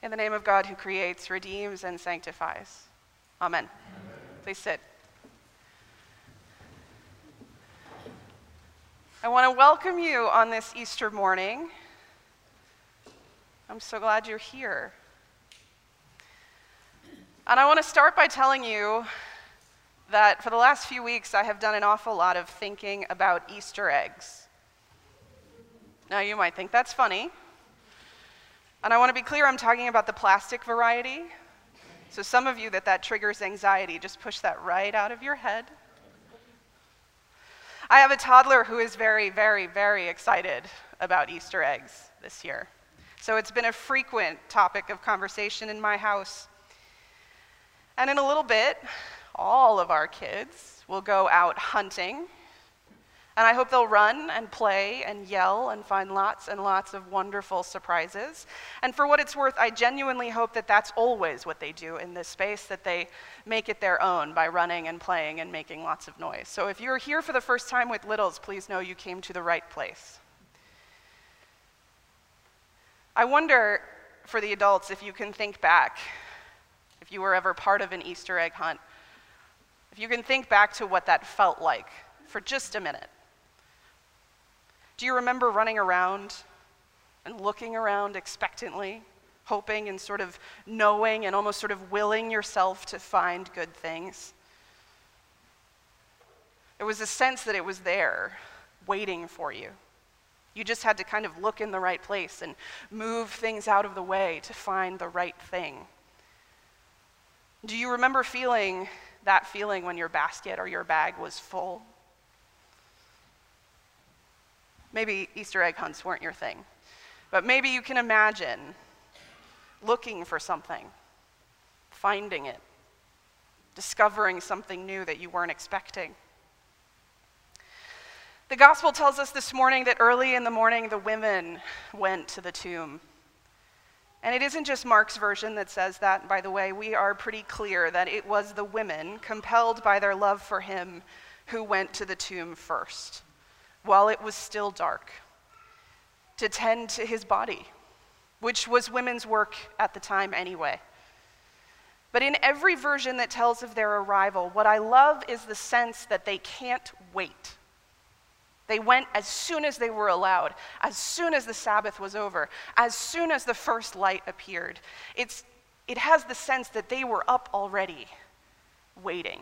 In the name of God who creates, redeems, and sanctifies. Amen. Please sit. I want to welcome you on this Easter morning. I'm so glad you're here. And I want to start by telling you that for the last few weeks I have done an awful lot of thinking about Easter eggs. Now you might think that's funny. And I want to be clear, I'm talking about the plastic variety. So some of you that triggers anxiety, just push that right out of your head. I have a toddler who is very, very, very excited about Easter eggs this year. So it's been a frequent topic of conversation in my house. And in a little bit, all of our kids will go out hunting. And I hope they'll run and play and yell and find lots and lots of wonderful surprises. And for what it's worth, I genuinely hope that that's always what they do in this space, that they make it their own by running and playing and making lots of noise. So if you're here for the first time with littles, please know you came to the right place. I wonder, for the adults, if you can think back, if you were ever part of an Easter egg hunt, if you can think back to what that felt like for just a minute. Do you remember running around and looking around expectantly, hoping and sort of knowing and almost sort of willing yourself to find good things? There was a sense that it was there, waiting for you. You just had to kind of look in the right place and move things out of the way to find the right thing. Do you remember feeling that feeling when your basket or your bag was full? Maybe Easter egg hunts weren't your thing, but maybe you can imagine looking for something, finding it, discovering something new that you weren't expecting. The gospel tells us this morning that early in the morning the women went to the tomb. And it isn't just Mark's version that says that, by the way. We are pretty clear that it was the women, compelled by their love for him, who went to the tomb first, while it was still dark, to tend to his body, which was women's work at the time anyway. But in every version that tells of their arrival, what I love is the sense that they can't wait. They went as soon as they were allowed, as soon as the Sabbath was over, as soon as the first light appeared. It has the sense that they were up already, waiting.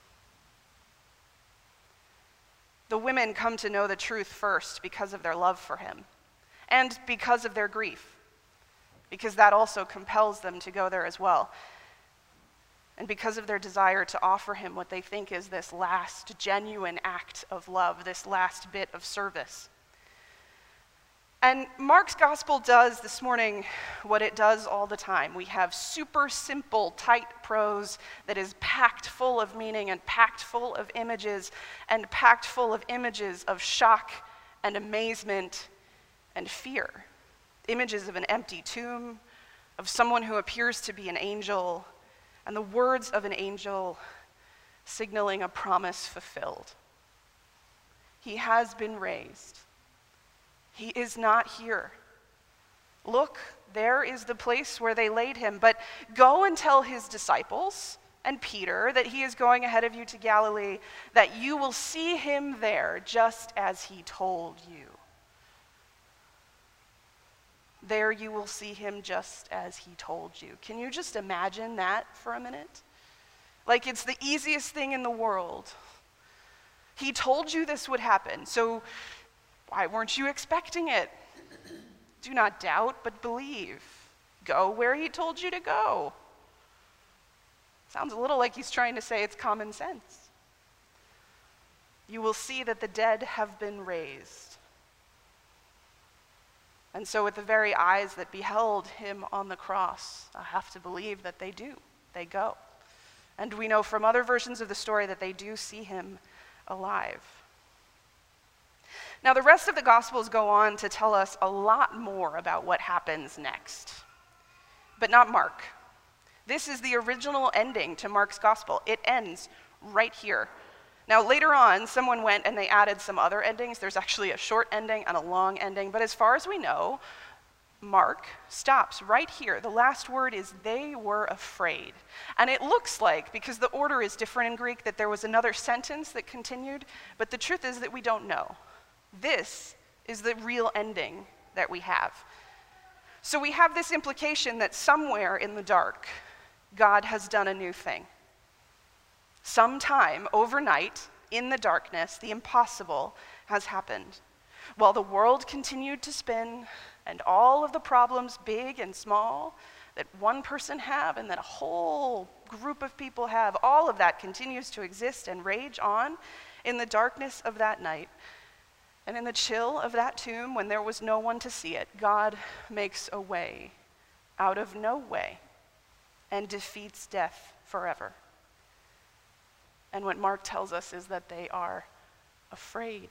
The women come to know the truth first because of their love for him, and because of their grief, because that also compels them to go there as well, and because of their desire to offer him what they think is this last genuine act of love, this last bit of service. And Mark's gospel does this morning what it does all the time. We have super simple, tight prose that is packed full of meaning and packed full of images and packed full of images of shock and amazement and fear. Images of an empty tomb, of someone who appears to be an angel, and the words of an angel signaling a promise fulfilled. He has been raised. He is not here. Look, there is the place where they laid him. But go and tell his disciples and Peter that he is going ahead of you to Galilee, that you will see him there just as he told you. There you will see him just as he told you. Can you just imagine that for a minute? Like it's the easiest thing in the world. He told you this would happen, so why weren't you expecting it? Do not doubt, but believe. Go where he told you to go. Sounds a little like he's trying to say it's common sense. You will see that the dead have been raised. And so with the very eyes that beheld him on the cross, I have to believe that they do. They go. And we know from other versions of the story that they do see him alive. Now, the rest of the Gospels go on to tell us a lot more about what happens next, but not Mark. This is the original ending to Mark's Gospel. It ends right here. Now, later on, someone went and they added some other endings. There's actually a short ending and a long ending, but as far as we know, Mark stops right here. The last word is they were afraid. And it looks like, because the order is different in Greek, that there was another sentence that continued, but the truth is that we don't know. This is the real ending that we have. So we have this implication that somewhere in the dark, God has done a new thing. Sometime overnight, in the darkness, the impossible has happened. While the world continued to spin, and all of the problems, big and small, that one person have and that a whole group of people have, all of that continues to exist and rage on in the darkness of that night. And in the chill of that tomb, when there was no one to see it, God makes a way out of no way and defeats death forever. And what Mark tells us is that they are afraid.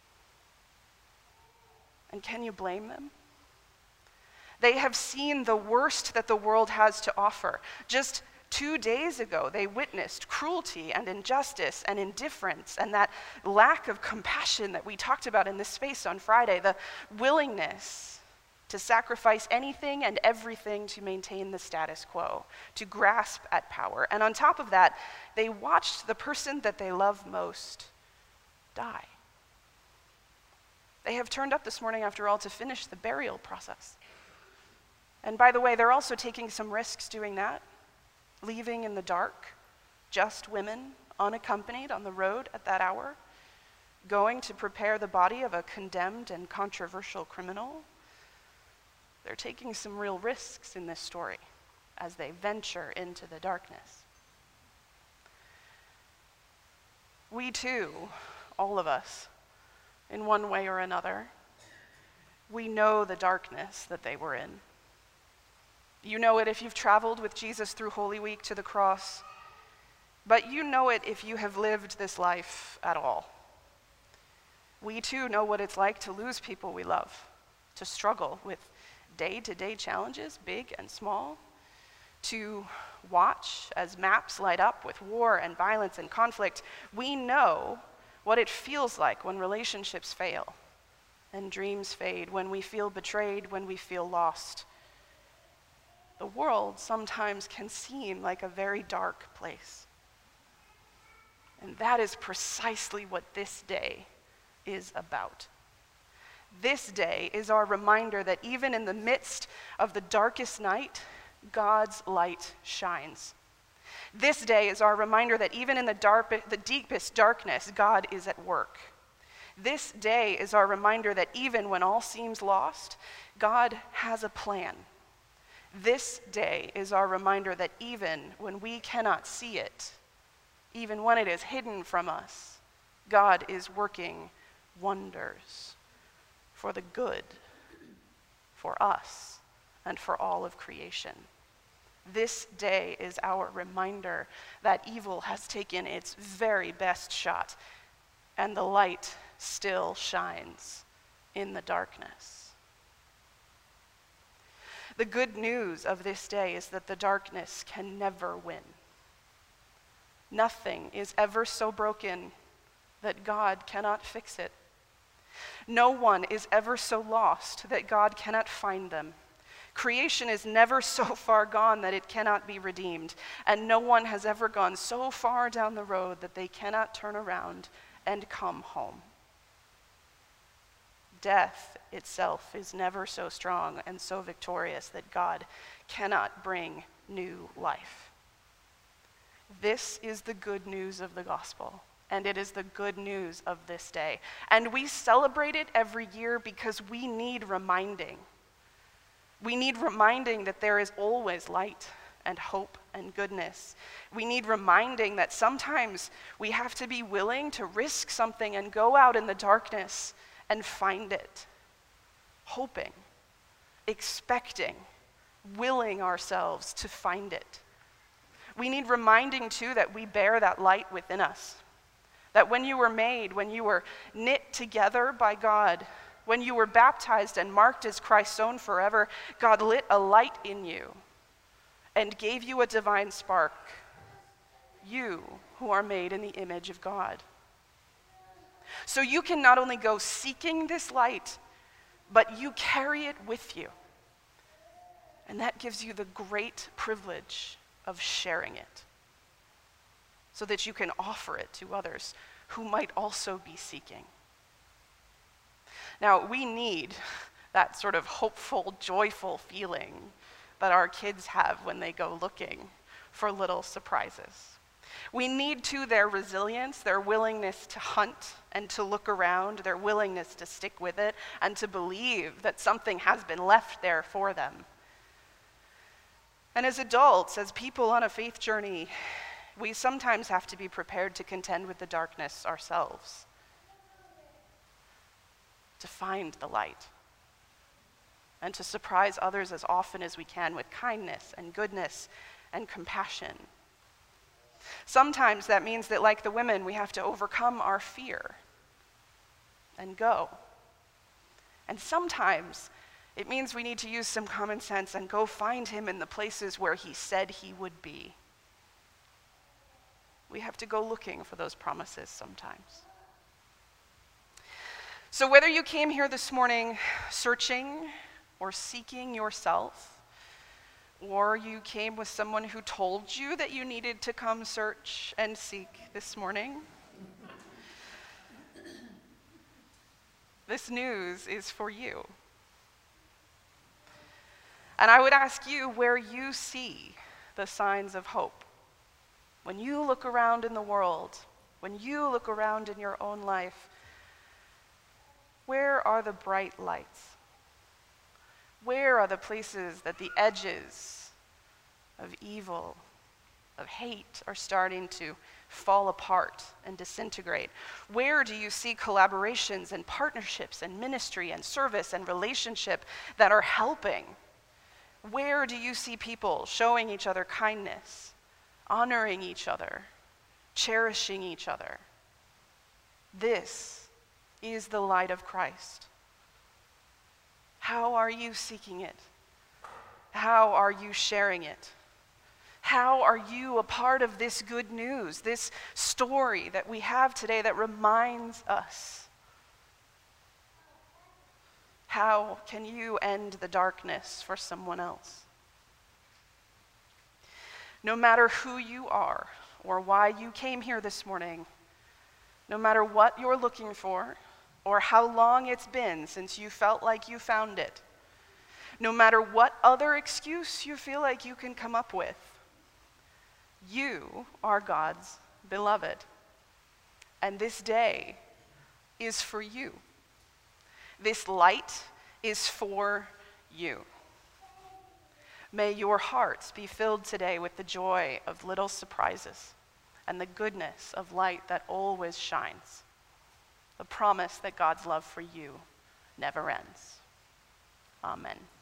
And can you blame them? They have seen the worst that the world has to offer. Just 2 days ago, they witnessed cruelty and injustice and indifference and that lack of compassion that we talked about in this space on Friday, the willingness to sacrifice anything and everything to maintain the status quo, to grasp at power. And on top of that, they watched the person that they love most die. They have turned up this morning, after all, to finish the burial process. And by the way, they're also taking some risks doing that, leaving in the dark just women unaccompanied on the road at that hour, going to prepare the body of a condemned and controversial criminal. They're taking some real risks in this story as they venture into the darkness. We too, all of us, in one way or another, we know the darkness that they were in. You know it if you've traveled with Jesus through Holy Week to the cross, but you know it if you have lived this life at all. We too know what it's like to lose people we love, to struggle with day-to-day challenges, big and small, to watch as maps light up with war and violence and conflict. We know what it feels like when relationships fail and dreams fade, when we feel betrayed, when we feel lost. The world sometimes can seem like a very dark place. And that is precisely what this day is about. This day is our reminder that even in the midst of the darkest night, God's light shines. This day is our reminder that even in the deepest darkness, God is at work. This day is our reminder that even when all seems lost, God has a plan. This day is our reminder that even when we cannot see it, even when it is hidden from us, God is working wonders for the good, for us, and for all of creation. This day is our reminder that evil has taken its very best shot, and the light still shines in the darkness. The good news of this day is that the darkness can never win. Nothing is ever so broken that God cannot fix it. No one is ever so lost that God cannot find them. Creation is never so far gone that it cannot be redeemed, and no one has ever gone so far down the road that they cannot turn around and come home. Death itself is never so strong and so victorious that God cannot bring new life. This is the good news of the gospel, and it is the good news of this day. And we celebrate it every year because we need reminding. We need reminding that there is always light and hope and goodness. We need reminding that sometimes we have to be willing to risk something and go out in the darkness and find it, hoping, expecting, willing ourselves to find it. We need reminding, too, that we bear that light within us. That when you were made, when you were knit together by God, when you were baptized and marked as Christ's own forever, God lit a light in you and gave you a divine spark. You who are made in the image of God. So you can not only go seeking this light, but you carry it with you. And that gives you the great privilege of sharing it so that you can offer it to others who might also be seeking. Now, we need that sort of hopeful, joyful feeling that our kids have when they go looking for little surprises. We need, too, their resilience, their willingness to hunt and to look around, their willingness to stick with it and to believe that something has been left there for them. And as adults, as people on a faith journey, we sometimes have to be prepared to contend with the darkness ourselves, to find the light, and to surprise others as often as we can with kindness and goodness and compassion. Sometimes that means that, like the women, we have to overcome our fear and go. And sometimes it means we need to use some common sense and go find him in the places where he said he would be. We have to go looking for those promises sometimes. So whether you came here this morning searching or seeking yourself, or you came with someone who told you that you needed to come search and seek this morning, this news is for you. And I would ask you where you see the signs of hope. When you look around in the world, when you look around in your own life, where are the bright lights? Where are the places that the edges of evil, of hate, are starting to fall apart and disintegrate? Where do you see collaborations and partnerships and ministry and service and relationship that are helping? Where do you see people showing each other kindness, honoring each other, cherishing each other? This is the light of Christ. How are you seeking it? How are you sharing it? How are you a part of this good news, this story that we have today that reminds us? How can you end the darkness for someone else? No matter who you are or why you came here this morning, no matter what you're looking for, or how long it's been since you felt like you found it, no matter what other excuse you feel like you can come up with, you are God's beloved. And this day is for you. This light is for you. May your hearts be filled today with the joy of little surprises and the goodness of light that always shines. The promise that God's love for you never ends. Amen.